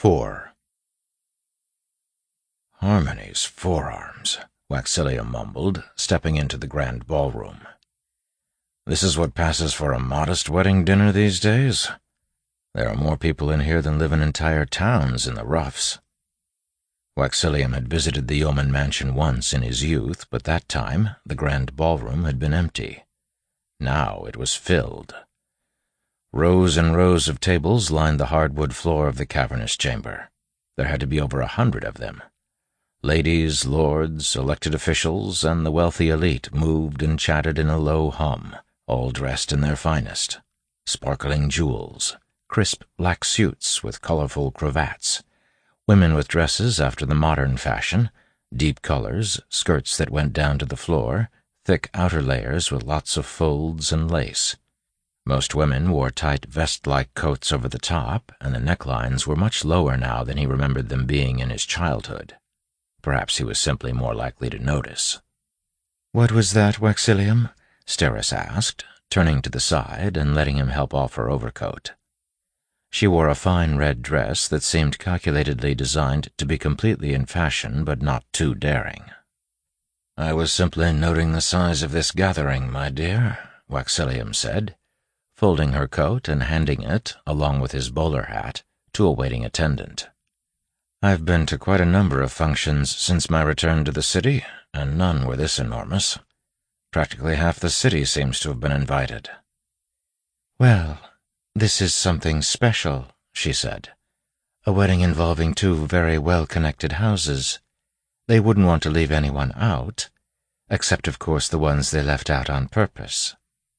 4. Harmony's forearms, Waxillium mumbled, stepping into the grand ballroom. This is what passes for a modest wedding dinner these days? There are more people in here than live in entire towns in the roughs. Waxillium had visited the yeoman mansion once in his youth, but that time the grand ballroom had been empty. Now it was filled. Rows and rows of tables lined the hardwood floor of the cavernous chamber. There had to be over 100 of them. Ladies, lords, elected officials, and the wealthy elite moved and chatted in a low hum, all dressed in their finest. Sparkling jewels, crisp black suits with colorful cravats, women with dresses after the modern fashion, deep colors, skirts that went down to the floor, thick outer layers with lots of folds and lace. Most women wore tight vest-like coats over the top, and the necklines were much lower now than he remembered them being in his childhood. Perhaps he was simply more likely to notice. "What was that, Waxillium?" Steris asked, turning to the side and letting him help off her overcoat. She wore a fine red dress that seemed calculatedly designed to be completely in fashion but not too daring. "I was simply noting the size of this gathering, my dear," Waxillium said, folding her coat and handing it, along with his bowler hat, to a waiting attendant. "I've been to quite a number of functions since my return to the city, and none were this enormous. Practically half the city seems to have been invited." "Well, this is something special," she said. "A wedding involving two very well-connected houses. They wouldn't want to leave anyone out, except, of course, the ones they left out on purpose."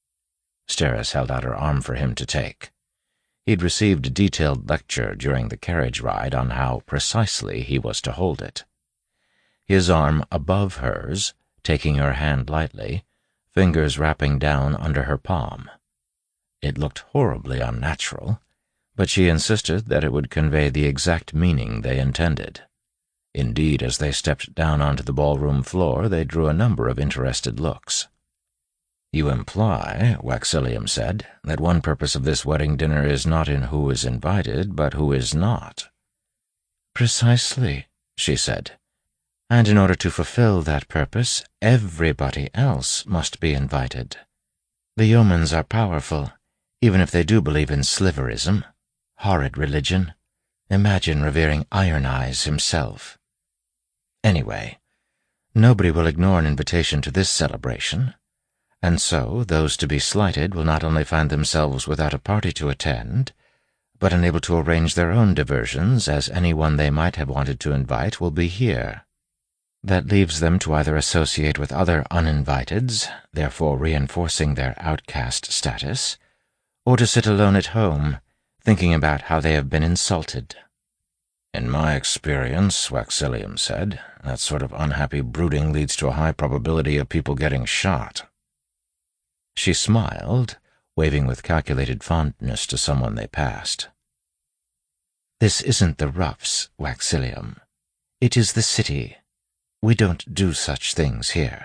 Steris held out her arm for him to take. He'd received a detailed lecture during the carriage ride on how precisely he was to hold it. His arm above hers, taking her hand lightly, fingers wrapping down under her palm. It looked horribly unnatural, but she insisted that it would convey the exact meaning they intended. Indeed, as they stepped down onto the ballroom floor, they drew a number of interested looks. "You imply," Waxillium said, "that one purpose of this wedding dinner is not in who is invited, but who is not." "Precisely," she said. "And in order to fulfill that purpose, everybody else must be invited. The yeomans are powerful, even if they do believe in sliverism. Horrid religion. Imagine revering Iron Eyes himself. Anyway, nobody will ignore an invitation to this celebration, and so those to be slighted will not only find themselves without a party to attend, but unable to arrange their own diversions, as anyone they might have wanted to invite will be here. That leaves them to either associate with other uninviteds, therefore reinforcing their outcast status, or to sit alone at home, thinking about how they have been insulted." "In my experience," Waxillium said, "that sort of unhappy brooding leads to a high probability of people getting shot." She smiled, waving with calculated fondness to someone they passed. "This isn't the roughs, Waxillium. It is the city. We don't do such things here."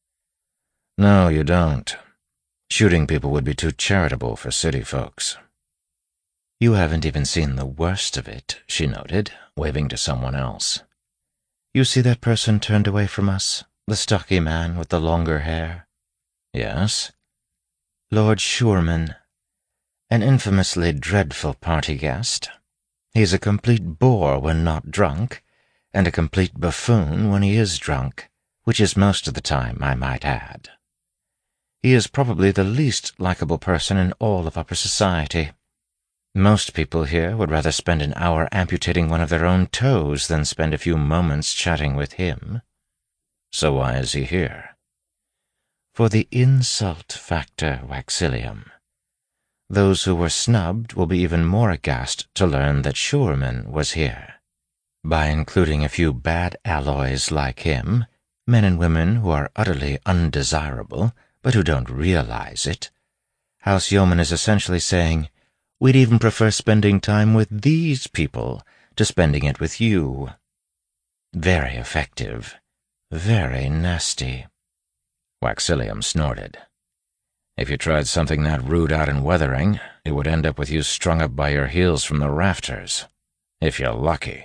"No, you don't. Shooting people would be too charitable for city folks." "You haven't even seen the worst of it," she noted, waving to someone else. "You see that person turned away from us, the stocky man with the longer hair?" "Yes." "Lord Shurman. An infamously dreadful party guest. He's a complete bore when not drunk, and a complete buffoon when he is drunk, which is most of the time, I might add. He is probably the least likable person in all of upper society. Most people here would rather spend an hour amputating one of their own toes than spend a few moments chatting with him." "So why is he here?" "For the insult factor, Waxillium. Those who were snubbed will be even more aghast to learn that Shurman was here. By including a few bad alloys like him, men and women who are utterly undesirable, but who don't realize it, House Yeoman is essentially saying, we'd even prefer spending time with these people to spending it with you. Very effective. Very nasty." Waxillium snorted. "If you tried something that rude out in Weathering, it would end up with you strung up by your heels from the rafters. If you're lucky.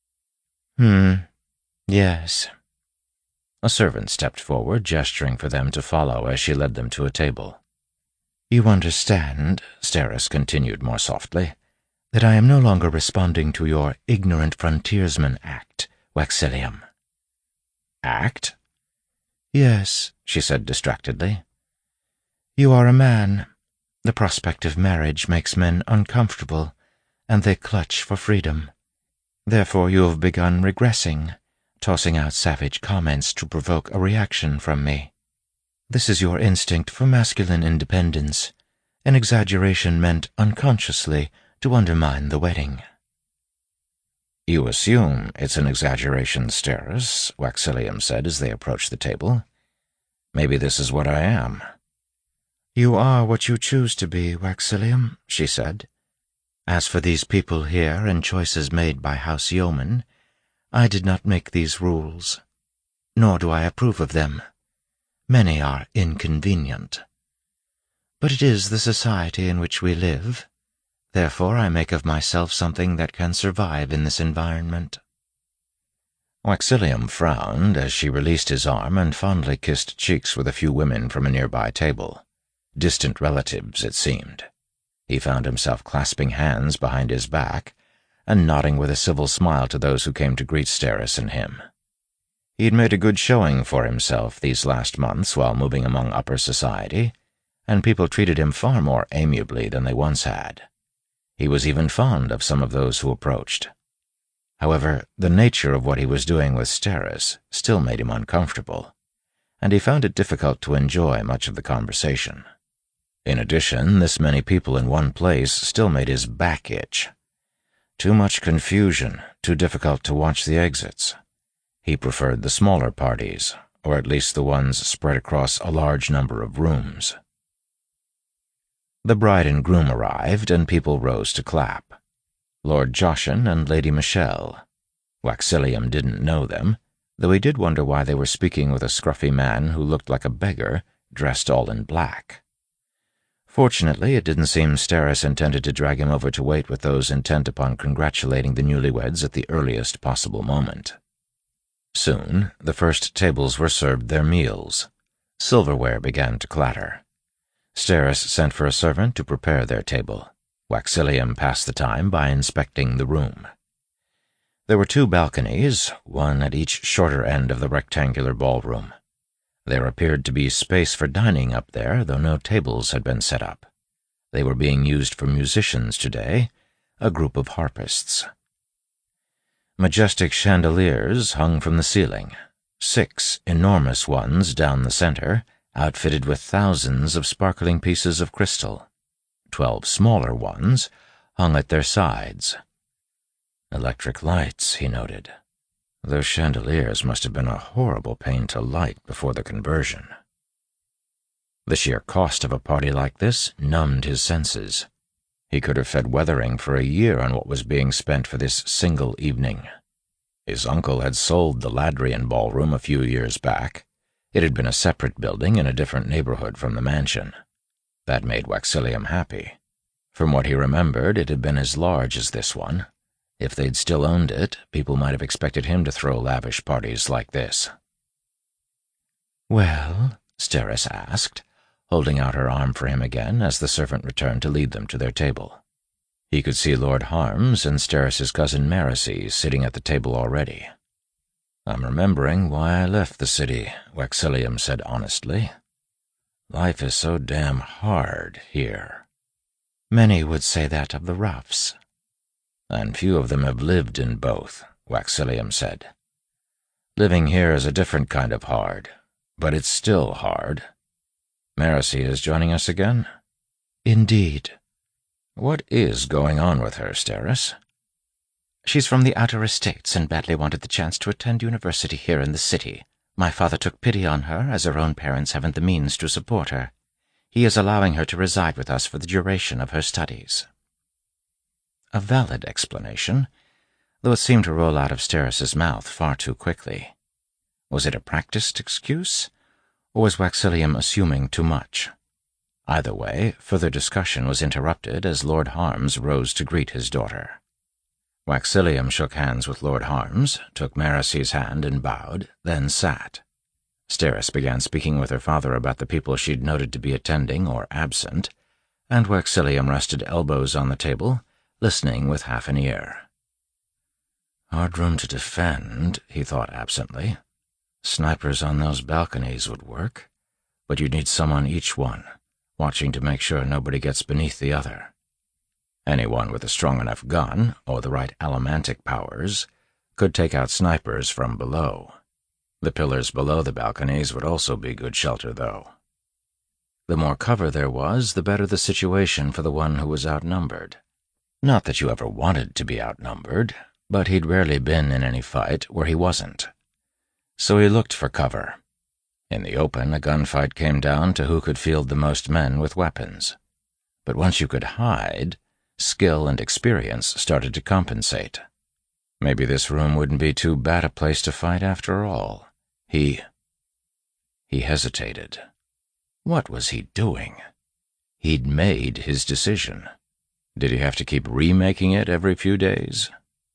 Yes. A servant stepped forward, gesturing for them to follow as she led them to a table. You understand, Steris continued more softly, that I am no longer responding to your ignorant frontiersman act, Waxillium. Act? Yes, she said distractedly. You are a man. The prospect of marriage makes men uncomfortable, and they clutch for freedom. Therefore you have begun regressing, tossing out savage comments to provoke a reaction from me. This is your instinct for masculine independence, an exaggeration meant unconsciously to undermine the wedding. You assume it's an exaggeration, Steris, Waxillium said as they approached the table. Maybe this is what I am. You are what you choose to be, Waxillium, she said. As for these people here and choices made by House Yeoman, I did not make these rules, nor do I approve of them. Many are inconvenient. But it is the society in which we live. Therefore I make of myself something that can survive in this environment. Waxillium frowned as she released his arm and fondly kissed cheeks with a few women from a nearby table. Distant relatives, it seemed. He found himself clasping hands behind his back and nodding with a civil smile to those who came to greet Steris and him. He had made a good showing for himself these last months while moving among upper society, and people treated him far more amiably than they once had. He was even fond of some of those who approached. However, the nature of what he was doing with Steris still made him uncomfortable, and he found it difficult to enjoy much of the conversation. In addition, this many people in one place still made his back itch. Too much confusion, too difficult to watch the exits. He preferred the smaller parties, or at least the ones spread across a large number of rooms. The bride and groom arrived, and people rose to clap. Lord Joshin and Lady Michelle. Waxillium didn't know them, though he did wonder why they were speaking with a scruffy man who looked like a beggar, dressed all in black. Fortunately, it didn't seem Steris intended to drag him over to wait with those intent upon congratulating the newlyweds at the earliest possible moment. Soon, the first tables were served their meals. Silverware began to clatter. Steris sent for a servant to prepare their table. Waxillium passed the time by inspecting the room. There were 2 balconies, one at each shorter end of the rectangular ballroom. There appeared to be space for dining up there, though no tables had been set up. They were being used for musicians today, a group of harpists. Majestic chandeliers hung from the ceiling, 6 enormous ones down the center, outfitted with thousands of sparkling pieces of crystal. 12 smaller ones hung at their sides. Electric lights, he noted. Those chandeliers must have been a horrible pain to light before the conversion. The sheer cost of a party like this numbed his senses. He could have fed Weathering for a year on what was being spent for this single evening. His uncle had sold the Ladrian ballroom a few years back. It had been a separate building in a different neighborhood from the mansion. That made Waxillium happy. From what he remembered, it had been as large as this one. If they'd still owned it, people might have expected him to throw lavish parties like this. Well, Steris asked, holding out her arm for him again as the servant returned to lead them to their table. He could see Lord Harms and Steris's cousin Marasi sitting at the table already. I'm remembering why I left the city, Waxillium said honestly. Life is so damn hard here. Many would say that of the roughs. And few of them have lived in both, Waxillium said. Living here is a different kind of hard, but it's still hard. Marasi is joining us again? Indeed. What is going on with her, Steris? She's from the outer estates and badly wanted the chance to attend university here in the city. My father took pity on her, as her own parents haven't the means to support her. He is allowing her to reside with us for the duration of her studies. A valid explanation, though it seemed to roll out of Steris's mouth far too quickly. Was it a practiced excuse, or was Waxillium assuming too much? Either way, further discussion was interrupted as Lord Harms rose to greet his daughter. Waxillium shook hands with Lord Harms, took Marisy's hand and bowed, then sat. Steris began speaking with her father about the people she'd noted to be attending or absent, and Waxillium rested elbows on the table, listening with half an ear. Hard room to defend, he thought absently. Snipers on those balconies would work, but you'd need some on each one, watching to make sure nobody gets beneath the other. Anyone with a strong enough gun, or the right allomantic powers, could take out snipers from below. The pillars below the balconies would also be good shelter, though. The more cover there was, the better the situation for the one who was outnumbered. Not that you ever wanted to be outnumbered, but he'd rarely been in any fight where he wasn't. So he looked for cover. In the open, a gunfight came down to who could field the most men with weapons. But once you could hide, skill and experience started to compensate. Maybe this room wouldn't be too bad a place to fight after all. He hesitated. What was he doing? He'd made his decision. Did he have to keep remaking it every few days?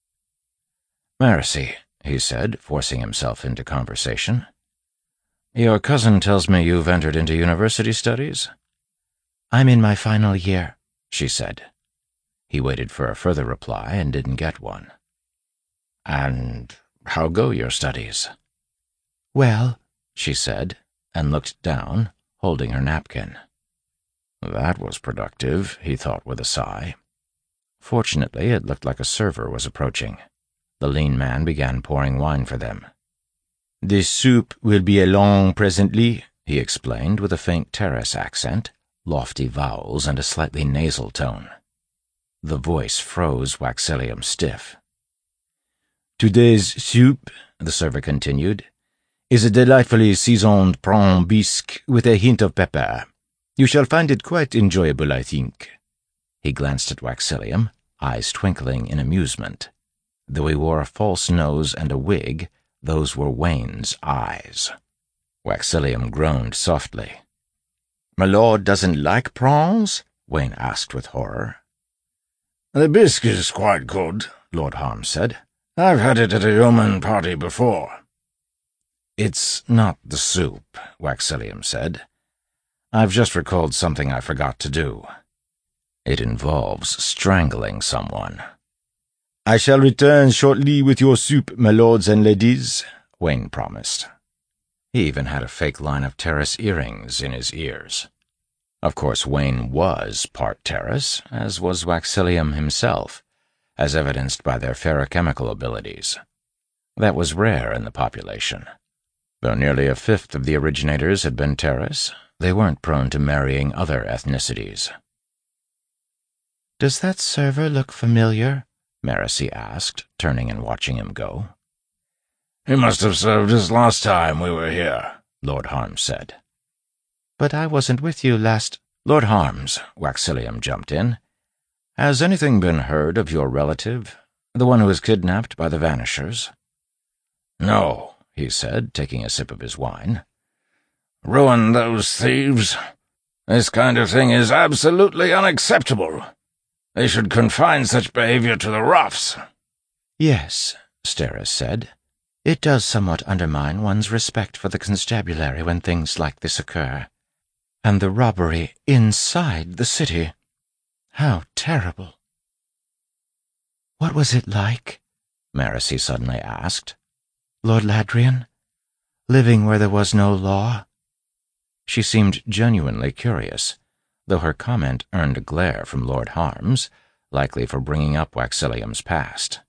Marisy, he said, forcing himself into conversation. Your cousin tells me you've entered into university studies? I'm in my final year, she said. He waited for a further reply and didn't get one. And how go your studies? Well, she said, and looked down, holding her napkin. That was productive, he thought with a sigh. Fortunately, it looked like a server was approaching. The lean man began pouring wine for them. The soup will be along presently, he explained with a faint Terrace accent, lofty vowels, and a slightly nasal tone. The voice froze Waxillium stiff. Today's soup, the server continued, is a delightfully seasoned prawn bisque with a hint of pepper. You shall find it quite enjoyable, I think. He glanced at Waxillium, eyes twinkling in amusement. Though he wore a false nose and a wig, those were Wayne's eyes. Waxillium groaned softly. My lord doesn't like prawns? Wayne asked with horror. The bisque is quite good, Lord Harms said. I've had it at a yeoman party before. It's not the soup, Waxillium said. I've just recalled something I forgot to do. It involves strangling someone. I shall return shortly with your soup, my lords and ladies, Wayne promised. He even had a fake line of Terrace earrings in his ears. Of course, Wayne was part Terrace, as was Waxillium himself, as evidenced by their ferrochemical abilities. That was rare in the population. Though nearly a fifth of the originators had been Terrace, they weren't prone to marrying other ethnicities. Does that server look familiar? Marisy asked, turning and watching him go. He must have served us last time we were here, Lord Harms said. But I wasn't with you last— Lord Harms, Waxillium jumped in. Has anything been heard of your relative, the one who was kidnapped by the Vanishers? No, he said, taking a sip of his wine. Ruin those thieves. This kind of thing is absolutely unacceptable. They should confine such behavior to the roughs. Yes, Steris said. It does somewhat undermine one's respect for the constabulary when things like this occur. And the robbery inside the city. How terrible. What was it like? Marisy suddenly asked. Lord Ladrian? Living where there was no law? She seemed genuinely curious, though her comment earned a glare from Lord Harms, likely for bringing up Waxillium's past.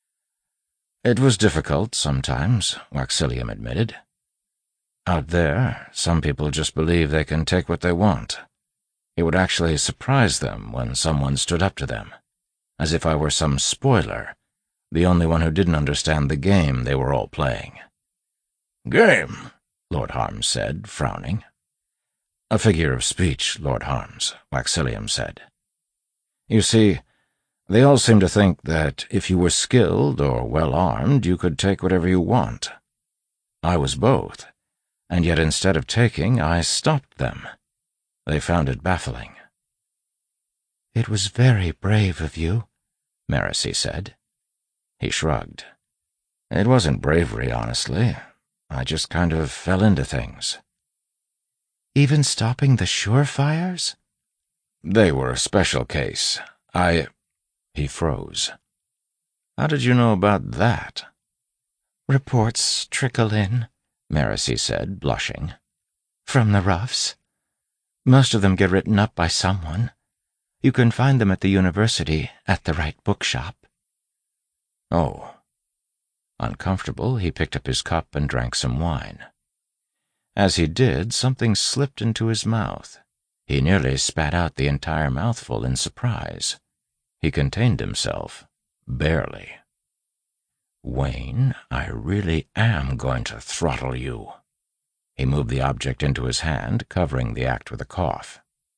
It was difficult sometimes, Waxillium admitted. Out there, some people just believe they can take what they want. It would actually surprise them when someone stood up to them, as if I were some spoiler, the only one who didn't understand the game they were all playing. Game? Lord Harms said, frowning. A figure of speech, Lord Harms, Waxillium said. You see, they all seem to think that if you were skilled or well-armed, you could take whatever you want. I was both, and yet instead of taking, I stopped them. They found it baffling. It was very brave of you, Marisy said. He shrugged. It wasn't bravery, honestly. I just kind of fell into things. Even stopping the surefires? They were a special case. He froze. How did you know about that? Reports trickle in, Marasi said, blushing. From the roughs. Most of them get written up by someone. You can find them at the university, at the right bookshop. Oh. Uncomfortable, he picked up his cup and drank some wine. As he did, something slipped into his mouth. He nearly spat out the entire mouthful in surprise. He contained himself, barely. Wayne, I really am going to throttle you. He moved the object into his hand, covering the act with a cough.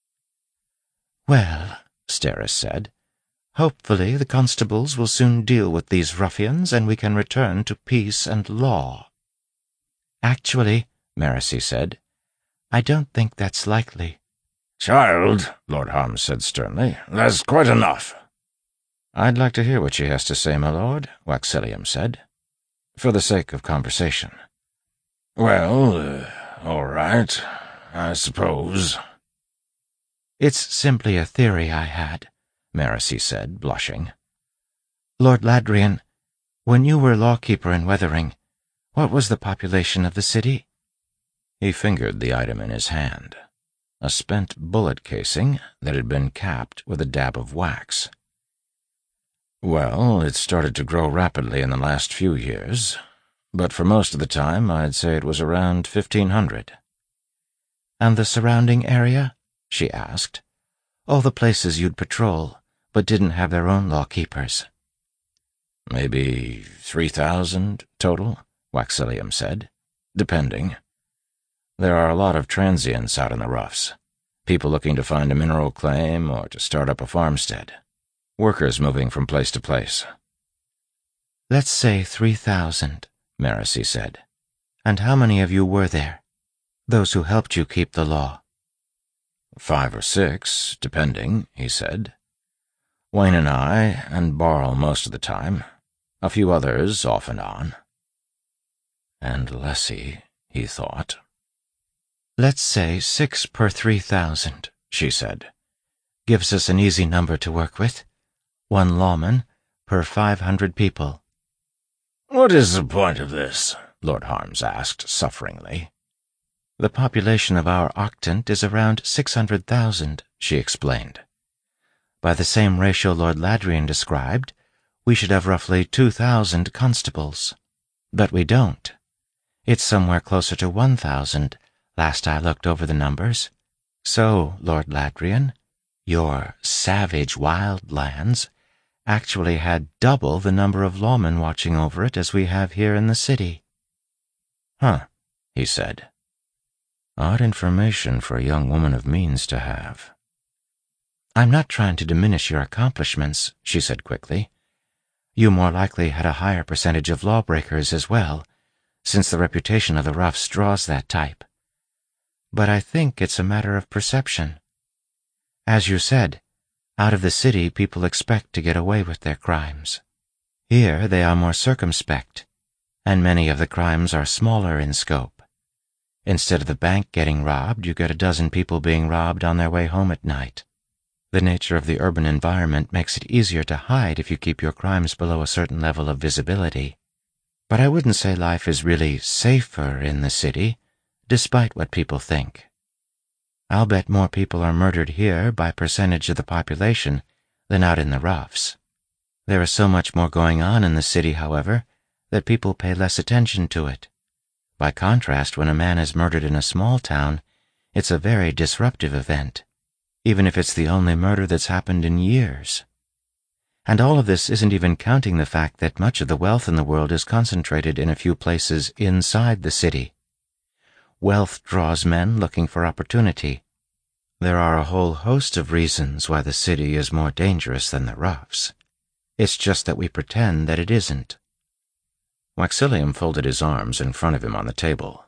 Well, Steris said, hopefully the constables will soon deal with these ruffians and we can return to peace and law. Actually, Marasi said, I don't think that's likely. Child, Lord Harms said sternly, that's quite enough. I'd like to hear what she has to say, my lord, Waxillium said, for the sake of conversation. Well, all right, I suppose. It's simply a theory I had, Marasi said, blushing. Lord Ladrian, when you were lawkeeper in Weathering, what was the population of the city? He fingered the item in his hand, a spent bullet casing that had been capped with a dab of wax. Well, it started to grow rapidly in the last few years, but for most of the time I'd say it was around 1,500. And the surrounding area? She asked. All the places you'd patrol, but didn't have their own lawkeepers. Maybe 3,000 total, Waxillium said, depending. There are a lot of transients out in the roughs, people looking to find a mineral claim or to start up a farmstead. Workers moving from place to place. Let's say 3,000, Marasi said. And how many of you were there? Those who helped you keep the law? 5 or 6, depending, he said. Wayne and I, and Barl most of the time. A few others off and on. And Lessie, he thought. Let's say 6 per 3,000, she said. Gives us an easy number to work with. 1 lawman per 500 people. What is the point of this? Lord Harms asked sufferingly. The population of our octant is around 600,000, she explained. By the same ratio Lord Ladrian described, we should have roughly 2,000 constables. But we don't. It's somewhere closer to 1,000, last I looked over the numbers. So, Lord Ladrian, your savage wildlands actually had double the number of lawmen watching over it as we have here in the city. Huh, he said. Odd information for a young woman of means to have. I'm not trying to diminish your accomplishments, she said quickly. You more likely had a higher percentage of lawbreakers as well, since the reputation of the roughs draws that type. But I think it's a matter of perception. As you said, out of the city people expect to get away with their crimes. Here they are more circumspect, and many of the crimes are smaller in scope. Instead of the bank getting robbed, you get a dozen people being robbed on their way home at night. The nature of the urban environment makes it easier to hide if you keep your crimes below a certain level of visibility. But I wouldn't say life is really safer in the city, despite what people think. I'll bet more people are murdered here by percentage of the population than out in the roughs. There is so much more going on in the city, however, that people pay less attention to it. By contrast, when a man is murdered in a small town, it's a very disruptive event, even if it's the only murder that's happened in years. And all of this isn't even counting the fact that much of the wealth in the world is concentrated in a few places inside the city. Wealth draws men looking for opportunity. There are a whole host of reasons why the city is more dangerous than the roughs. It's just that we pretend that it isn't. Waxillium folded his arms in front of him on the table.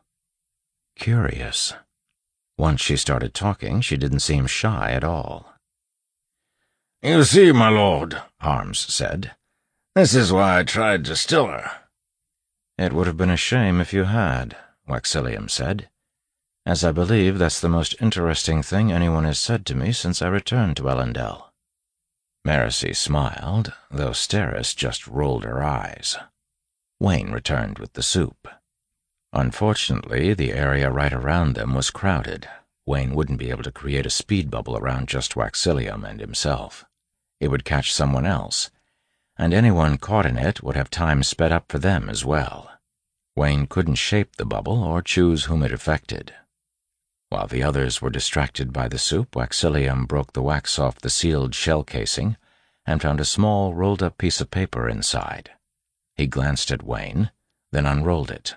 Curious. Once she started talking, she didn't seem shy at all. You see, my lord, Harms said, This is why I tried to still her." "It would have been a shame if you had," Waxillium said, "as I believe that's the most interesting thing anyone has said to me since I returned to Elendel." Marasi smiled, though Steris just rolled her eyes. Wayne returned with the soup. Unfortunately, the area right around them was crowded. Wayne wouldn't be able to create a speed bubble around just Waxillium and himself. It would catch someone else, and anyone caught in it would have time sped up for them as well. Wayne couldn't shape the bubble or choose whom it affected. While the others were distracted by the soup, Waxillium broke the wax off the sealed shell casing and found a small rolled-up piece of paper inside. He glanced at Wayne, then unrolled it.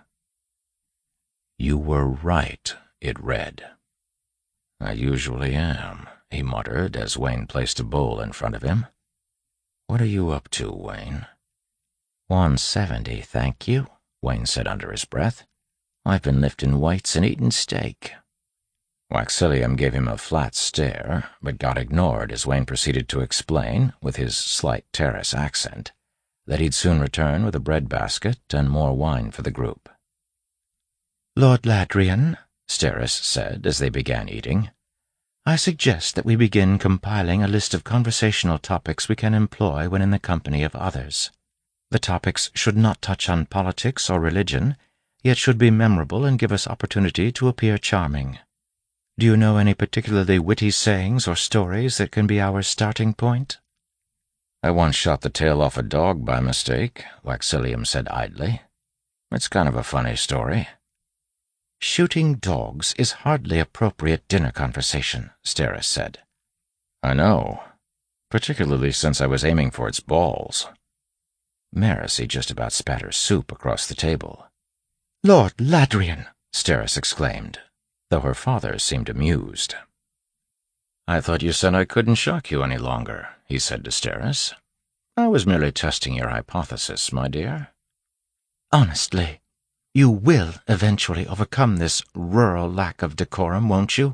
"You were right," it read. "I usually am," he muttered as Wayne placed a bowl in front of him. "What are you up to, Wayne?" 170, thank you," Wayne said under his breath. "I've been lifting weights and eating steak." Waxillium gave him a flat stare, but got ignored as Wayne proceeded to explain, with his slight Terrace accent, that he'd soon return with a bread basket and more wine for the group. "Lord Ladrian," Steris said as they began eating, "I suggest that we begin compiling a list of conversational topics we can employ when in the company of others. The topics should not touch on politics or religion, yet should be memorable and give us opportunity to appear charming. Do you know any particularly witty sayings or stories that can be our starting point?" "I once shot the tail off a dog by mistake," Waxillium said idly. "It's kind of a funny story." "Shooting dogs is hardly appropriate dinner conversation," Steris said. "I know, particularly since I was aiming for its balls." Marasi just about spat her soup across the table. "Lord Ladrian!" Steris exclaimed, though her father seemed amused. "I thought you said I couldn't shock you any longer," he said to Steris. "I was merely testing your hypothesis, my dear." "Honestly, you will eventually overcome this rural lack of decorum, won't you?"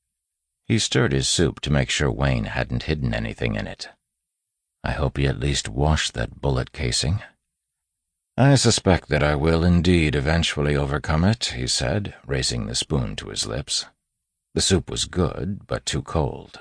He stirred his soup to make sure Wayne hadn't hidden anything in it. "I hope he at least washed that bullet casing." "I suspect that I will indeed eventually overcome it," he said, raising the spoon to his lips. The soup was good, but too cold.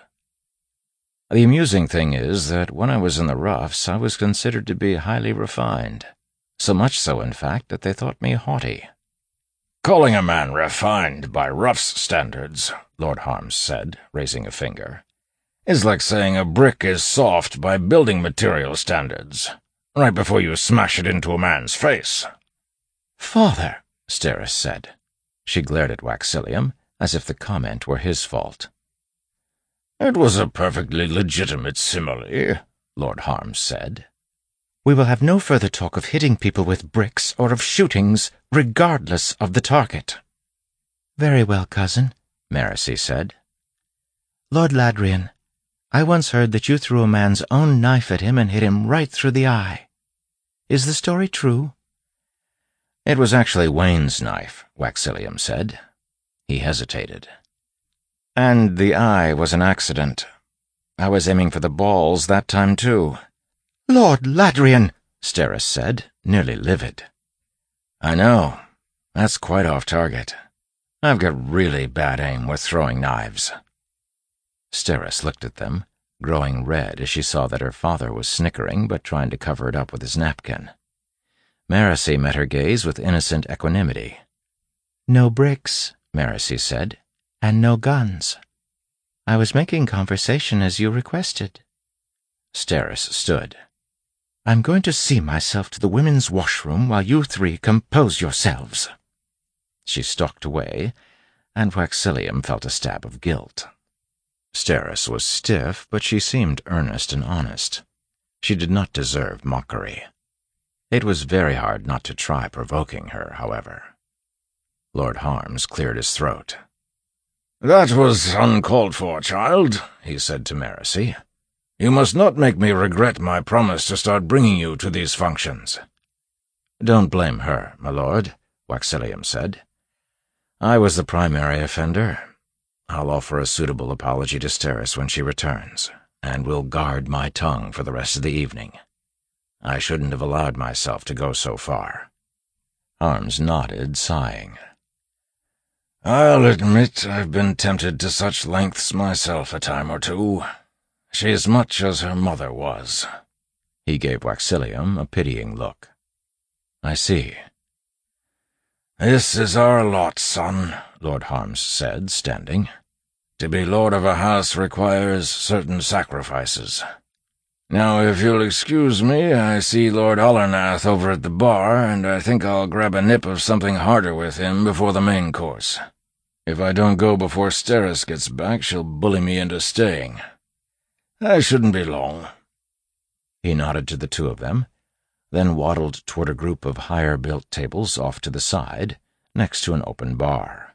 "The amusing thing is that when I was in the roughs, I was considered to be highly refined. So much so, in fact, that they thought me haughty." "Calling a man refined by roughs standards," Lord Harms said, raising a finger, "is like saying a brick is soft by building material standards, right before you smash it into a man's face." "Father," Steris said. She glared at Waxillium, as if the comment were his fault. "It was a perfectly legitimate simile," Lord Harms said. "We will have no further talk of hitting people with bricks or of shootings, regardless of the target." "Very well, cousin," Marasi said. "Lord Ladrian, I once heard that you threw a man's own knife at him and hit him right through the eye. Is the story true?" "It was actually Wayne's knife," Waxillium said. He hesitated. "And the eye was an accident. I was aiming for the balls that time, too." "Lord Ladrian," Steris said, nearly livid. "I know. That's quite off target. I've got really bad aim with throwing knives." Steris looked at them, growing red as she saw that her father was snickering but trying to cover it up with his napkin. Marasi met her gaze with innocent equanimity. "No bricks," Marasi said, "and no guns. I was making conversation as you requested." Steris stood. "I'm going to see myself to the women's washroom while you three compose yourselves." She stalked away, and Waxillium felt a stab of guilt. Steris was stiff, but she seemed earnest and honest. She did not deserve mockery. It was very hard not to try provoking her, however. Lord Harms cleared his throat. "That was uncalled for, child," he said to Marasi. "You must not make me regret my promise to start bringing you to these functions." "Don't blame her, my lord," Waxillium said. "I was the primary offender. I'll offer a suitable apology to Steris when she returns, and will guard my tongue for the rest of the evening." I shouldn't have allowed myself to go so far." Harms nodded, sighing. "I'll admit I've been tempted to such lengths myself a time or two. She's much as her mother was." He gave Waxilium a pitying look. "I see." "This is our lot, son," Lord Harms said, standing. "To be lord of a house requires certain sacrifices. Now, if you'll excuse me, I see Lord Hollernath over at the bar, and I think I'll grab a nip of something harder with him before the main course. If I don't go before Steris gets back, she'll bully me into staying. I shouldn't be long." He nodded to the two of them, then waddled toward a group of higher-built tables off to the side, next to an open bar.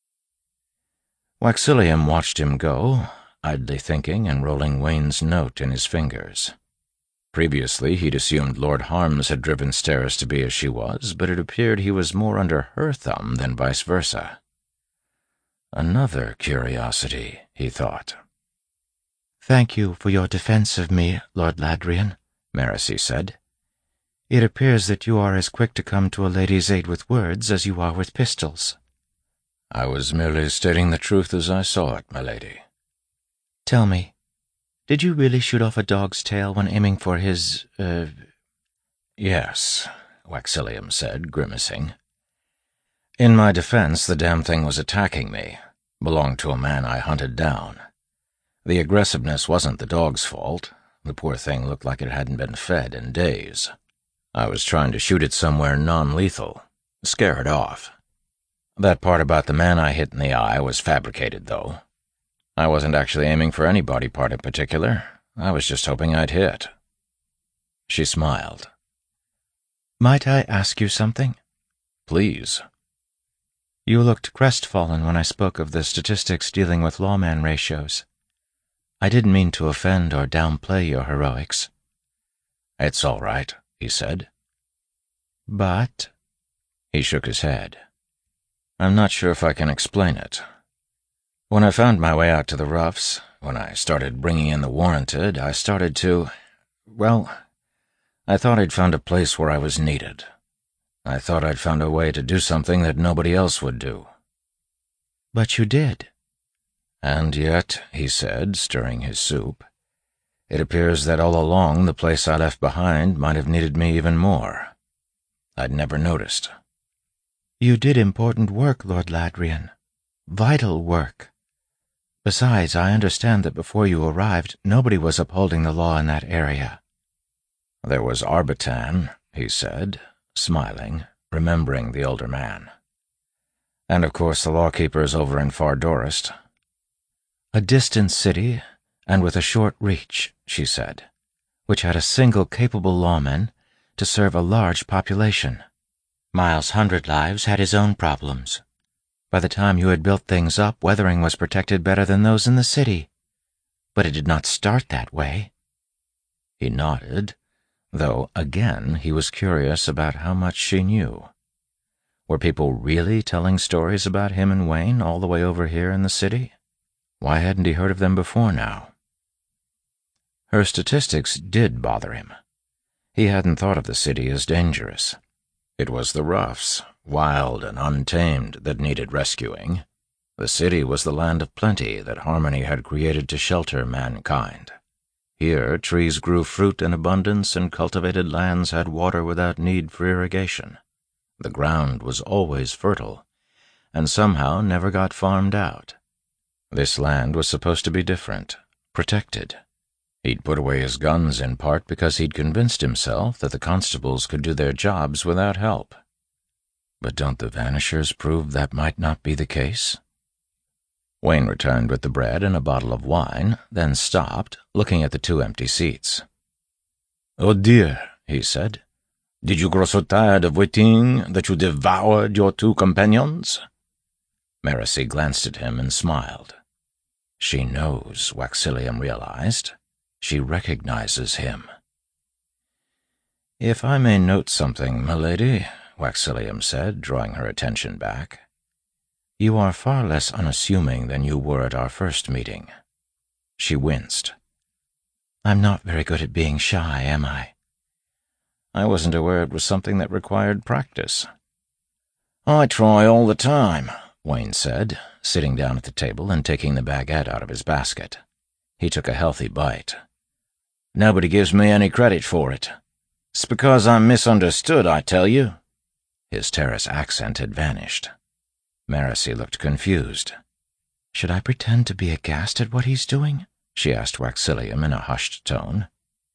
Waxilium watched him go, idly thinking and rolling Wayne's note in his fingers. Previously he'd assumed Lord Harms had driven Steris to be as she was, but it appeared he was more under her thumb than vice versa. Another curiosity, he thought. "Thank you for your defense of me, Lord Ladrian," Marasi said. "It appears that you are as quick to come to a lady's aid with words as you are with pistols." "I was merely stating the truth as I saw it, my lady." "Tell me, did you really shoot off a dog's tail when aiming for his, "Yes," Waxilium said, grimacing. "In my defense, the damn thing was attacking me. Belonged to a man I hunted down. The aggressiveness wasn't the dog's fault. The poor thing looked like it hadn't been fed in days. I was trying to shoot it somewhere non-lethal, scare it off. That part about the man I hit in the eye was fabricated, though. I wasn't actually aiming for any body part in particular. I was just hoping I'd hit." She smiled. "Might I ask you something?" "Please." "You looked crestfallen when I spoke of the statistics dealing with lawman ratios. I didn't mean to offend or downplay your heroics." "It's all right," he said. "But—" He shook his head. "I'm not sure if I can explain it. When I found my way out to the roughs, when I started bringing in the warranted, I started to, well, I thought I'd found a place where I was needed. I thought I'd found a way to do something that nobody else would do." "But you did." "And yet," he said, stirring his soup, "it appears that all along the place I left behind might have needed me even more. I'd never noticed." "You did important work, Lord Ladrian. Vital work. Besides, I understand that before you arrived, nobody was upholding the law in that area." "There was Arbitan," he said, smiling, remembering the older man. "And of course the lawkeepers over in Far Dorist." "A distant city, and with a short reach," she said, "which had a single capable lawman to serve a large population. Miles Hundredlives had his own problems. By the time you had built things up, Weathering was protected better than those in the city. But it did not start that way." He nodded, though again he was curious about how much she knew. Were people really telling stories about him and Wayne all the way over here in the city? Why hadn't he heard of them before now? Her statistics did bother him. He hadn't thought of the city as dangerous. It was the roughs, wild and untamed, that needed rescuing. The city was the land of plenty that Harmony had created to shelter mankind. Here, trees grew fruit in abundance and cultivated lands had water without need for irrigation. The ground was always fertile, and somehow never got farmed out. This land was supposed to be different, protected. He'd put away his guns in part because he'd convinced himself that the constables could do their jobs without help. But don't the Vanishers prove that might not be the case? Wayne returned with the bread and a bottle of wine, then stopped, looking at the two empty seats. "Oh dear," he said. "Did you grow so tired of waiting that you devoured your two companions?" Marasi glanced at him and smiled. She knows, Waxilium realized. She recognizes him. "If I may note something, milady," Waxilium said, drawing her attention back, "you are far less unassuming than you were at our first meeting." She winced. "I'm not very good at being shy, am I?" I wasn't aware it was something that required practice. I try all the time, Wayne said, sitting down at the table and taking the baguette out of his basket. He took a healthy bite. Nobody gives me any credit for it. It's because I'm misunderstood, I tell you. His terrace accent had vanished. Marasi looked confused. Should I pretend to be aghast at what he's doing? She asked Waxilium in a hushed tone.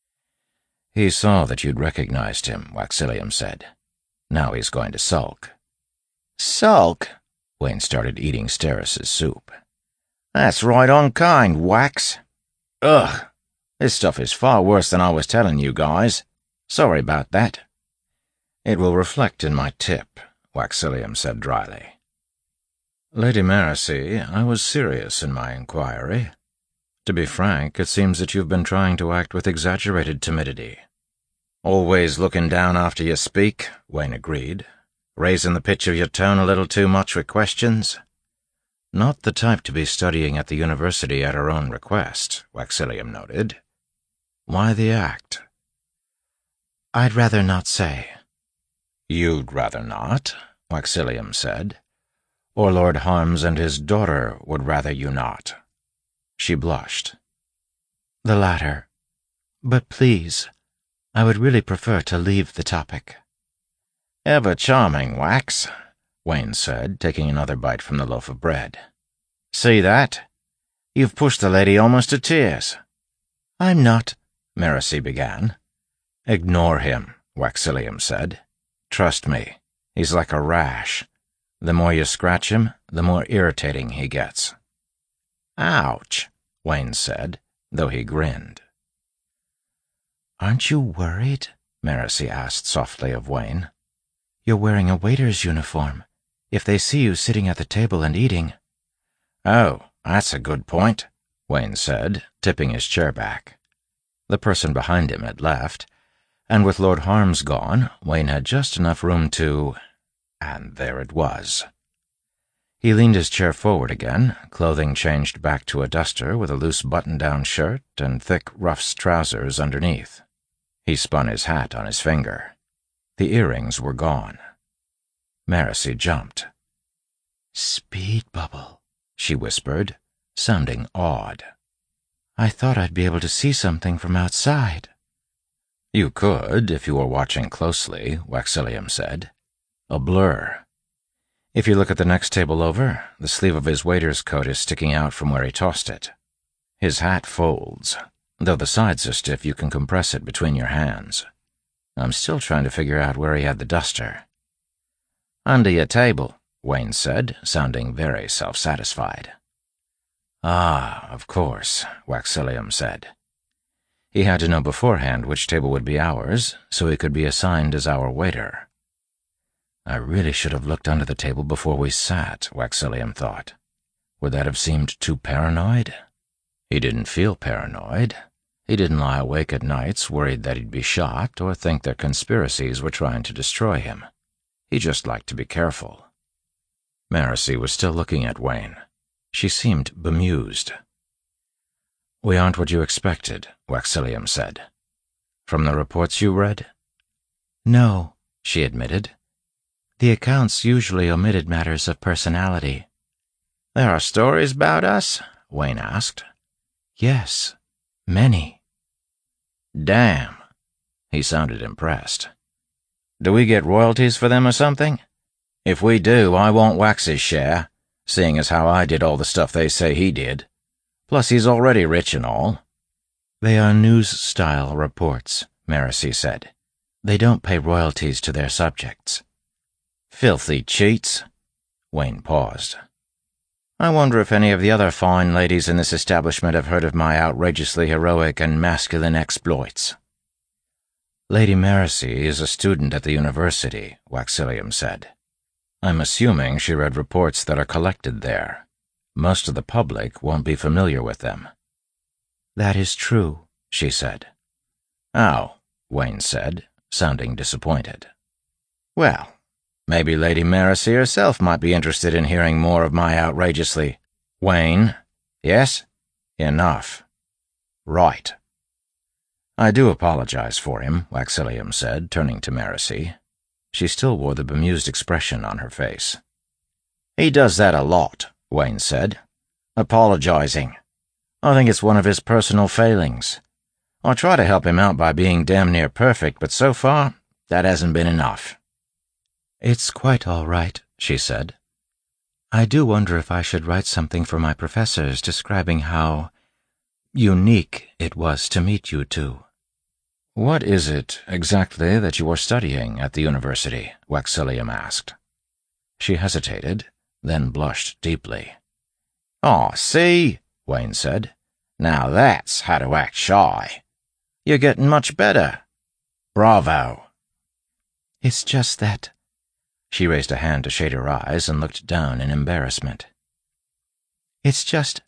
He saw that you'd recognized him, Waxilium said. Now he's going to sulk. Sulk? Wayne started eating Steris's soup. That's right unkind, Wax. Ugh! This stuff is far worse than I was telling you guys. Sorry about that. It will reflect in my tip, Waxilium said dryly. Lady Marasi, I was serious in my inquiry. To be frank, it seems that you've been trying to act with exaggerated timidity. Always looking down after you speak, Wayne agreed. Raising the pitch of your tone a little too much with questions. Not the type to be studying at the university at her own request, Waxilium noted. Why the act? I'd rather not say. You'd rather not, Waxilium said. Or Lord Harms and his daughter would rather you not. She blushed. The latter. But please, I would really prefer to leave the topic. Ever charming, Wax, Wayne said, taking another bite from the loaf of bread. See that? You've pushed the lady almost to tears. I'm not, Marasi began. Ignore him, Waxilium said. Trust me, he's like a rash. The more you scratch him, the more irritating he gets. Ouch, Wayne said, though he grinned. Aren't you worried? Marasi asked softly of Wayne. You're wearing a waiter's uniform. If they see you sitting at the table and eating— Oh, that's a good point, Wayne said, tipping his chair back. The person behind him had left, and with Lord Harms gone, Wayne had just enough room to— and there it was. He leaned his chair forward again, clothing changed back to a duster with a loose button-down shirt and thick Ruff's trousers underneath. He spun his hat on his finger. The earrings were gone. Marasi jumped. Speed bubble, she whispered, sounding awed. I thought I'd be able to see something from outside. You could, if you were watching closely, Waxilium said. A blur. If you look at the next table over, the sleeve of his waiter's coat is sticking out from where he tossed it. His hat folds. Though the sides are stiff, you can compress it between your hands. I'm still trying to figure out where he had the duster. Under your table, Wayne said, sounding very self-satisfied. Ah, of course, Waxilium said. He had to know beforehand which table would be ours, so he could be assigned as our waiter. I really should have looked under the table before we sat, Waxilium thought. Would that have seemed too paranoid? He didn't feel paranoid. He didn't lie awake at nights worried that he'd be shot or think that conspiracies were trying to destroy him. He just liked to be careful. Marasi was still looking at Wayne. She seemed bemused. We aren't what you expected, Waxilium said. From the reports you read? No, she admitted. The accounts usually omitted matters of personality. There are stories about us? Wayne asked. Yes, many. Damn. He sounded impressed. Do we get royalties for them or something? If we do, I want Wax's share, seeing as how I did all the stuff they say he did. Plus he's already rich and all. They are news-style reports, Marasi said. They don't pay royalties to their subjects. Filthy cheats. Wayne paused. I wonder if any of the other fine ladies in this establishment have heard of my outrageously heroic and masculine exploits. Lady Marasi is a student at the university, Waxilium said. I'm assuming she read reports that are collected there. Most of the public won't be familiar with them. That is true, she said. Oh, Wayne said, sounding disappointed. Well, maybe Lady Marasi herself might be interested in hearing more of my outrageously— Wayne? Yes? Enough. Right. "I do apologize for him," Waxillium said, turning to Marasi. She still wore the bemused expression on her face. "He does that a lot," Wayne said. "Apologizing. I think it's one of his personal failings. I try to help him out by being damn near perfect, but so far, that hasn't been enough." "It's quite all right," she said. "I do wonder if I should write something for my professors describing how unique it was to meet you two." "What is it, exactly, that you are studying at the university?" Waxillium asked. She hesitated, then blushed deeply. "Oh, see?" Wayne said. "Now that's how to act shy. You're getting much better. Bravo." "It's just that—" She raised a hand to shade her eyes and looked down in embarrassment. "It's just—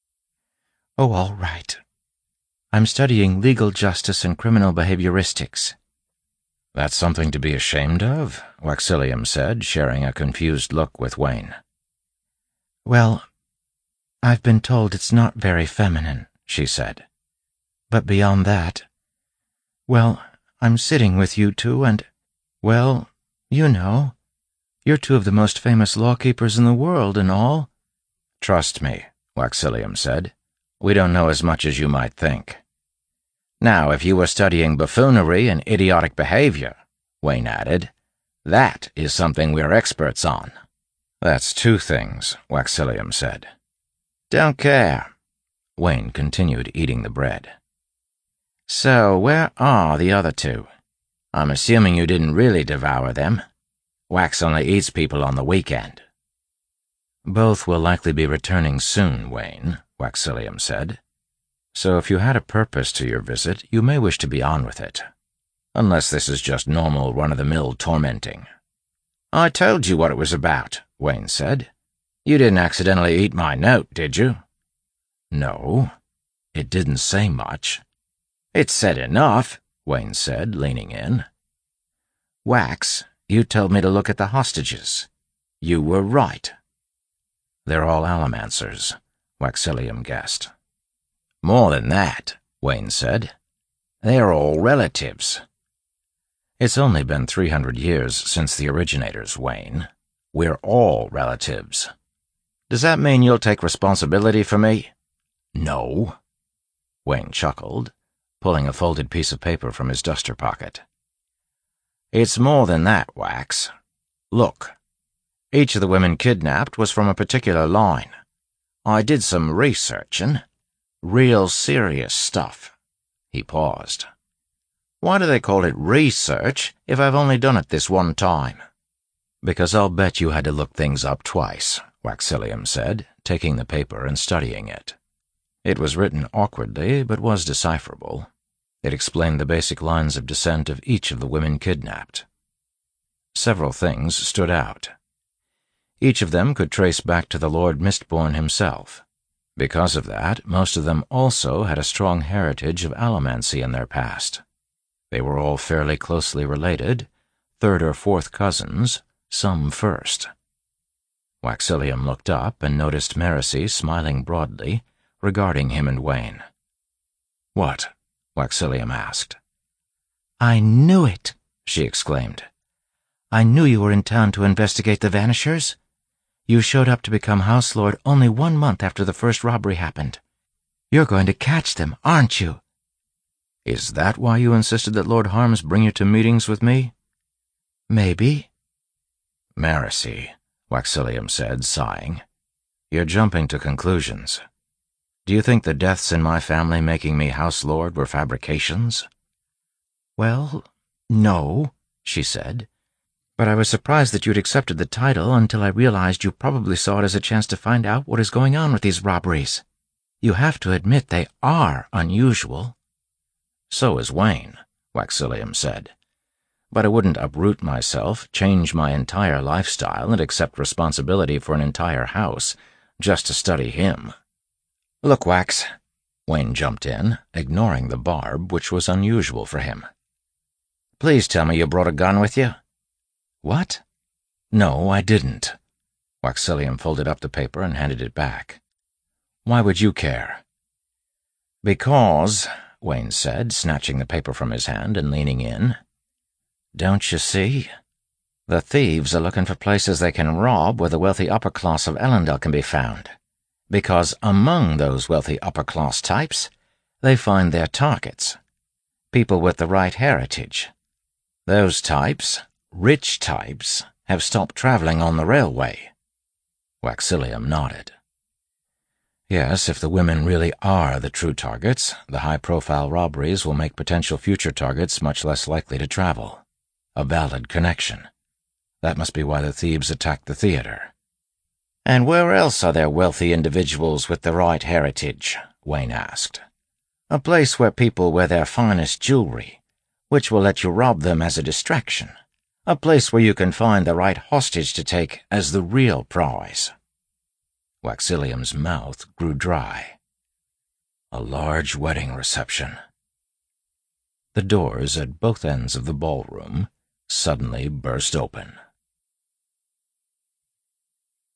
Oh, all right. I'm studying legal justice and criminal behavioristics." "That's something to be ashamed of?" Waxillium said, sharing a confused look with Wayne. "Well, I've been told it's not very feminine," she said. "But beyond that, well, I'm sitting with you two and, well, you know, you're two of the most famous lawkeepers in the world and all." "Trust me," Waxillium said. "We don't know as much as you might think." "Now, if you were studying buffoonery and idiotic behavior," Wayne added, "that is something we're experts on." "That's two things," Waxillium said. "Don't care." Wayne continued eating the bread. "So, where are the other two? I'm assuming you didn't really devour them. Wax only eats people on the weekend." "Both will likely be returning soon, Wayne," Waxillium said. "So if you had a purpose to your visit, you may wish to be on with it. Unless this is just normal run-of-the-mill tormenting." "I told you what it was about," Wayne said. "You didn't accidentally eat my note, did you?" "No. It didn't say much." "It said enough," Wayne said, leaning in. "Wax, you told me to look at the hostages. You were right." "They're all Allomancers," Waxillium guessed. "More than that," Wayne said. "They're all relatives." "It's only been 300 years since the originators, Wayne. We're all relatives." "Does that mean you'll take responsibility for me?" "No." Wayne chuckled, pulling a folded piece of paper from his duster pocket. "It's more than that, Wax. Look. Each of the women kidnapped was from a particular line. I did some researching. Real serious stuff." He paused. "Why do they call it research if I've only done it this one time?" "Because I'll bet you had to look things up twice," Waxillium said, taking the paper and studying it. It was written awkwardly, but was decipherable. It explained the basic lines of descent of each of the women kidnapped. Several things stood out. Each of them could trace back to the Lord Mistborn himself. Because of that, most of them also had a strong heritage of allomancy in their past. They were all fairly closely related, third or fourth cousins, some first. Waxillium looked up and noticed Marasi smiling broadly, regarding him and Wayne. "What?" Waxillium asked. "I knew it!" she exclaimed. "I knew you were in town to investigate the Vanishers. You showed up to become House Lord only 1 month after the first robbery happened. You're going to catch them, aren't you?" "Is that why you insisted that Lord Harms bring you to meetings with me?" "Maybe." "Marasi," Waxillium said, sighing. "You're jumping to conclusions. Do you think the deaths in my family making me House Lord were fabrications?" "Well, no," she said. "But I was surprised that you'd accepted the title until I realized you probably saw it as a chance to find out what is going on with these robberies. You have to admit they are unusual." "So is Wayne," Waxillium said. "But I wouldn't uproot myself, change my entire lifestyle, and accept responsibility for an entire house just to study him." "Look, Wax." Wayne jumped in, ignoring the barb, which was unusual for him. "Please tell me you brought a gun with you." "What?" "No, I didn't." Waxillium folded up the paper and handed it back. "Why would you care?" "Because," Wayne said, snatching the paper from his hand and leaning in. "Don't you see? The thieves are looking for places they can rob where the wealthy upper class of Ellendale can be found, because among those wealthy upper class types, they find their targets, people with the right heritage. Those types, rich types, have stopped traveling on the railway." Waxillium nodded. "Yes, if the women really are the true targets, the high-profile robberies will make potential future targets much less likely to travel. A valid connection. That must be why the thieves attacked the theater." "And where else are there wealthy individuals with the right heritage?" Wayne asked. "A place where people wear their finest jewelry, which will let you rob them as a distraction. A place where you can find the right hostage to take as the real prize." Waxillium's mouth grew dry. "A large wedding reception." The doors at both ends of the ballroom suddenly burst open.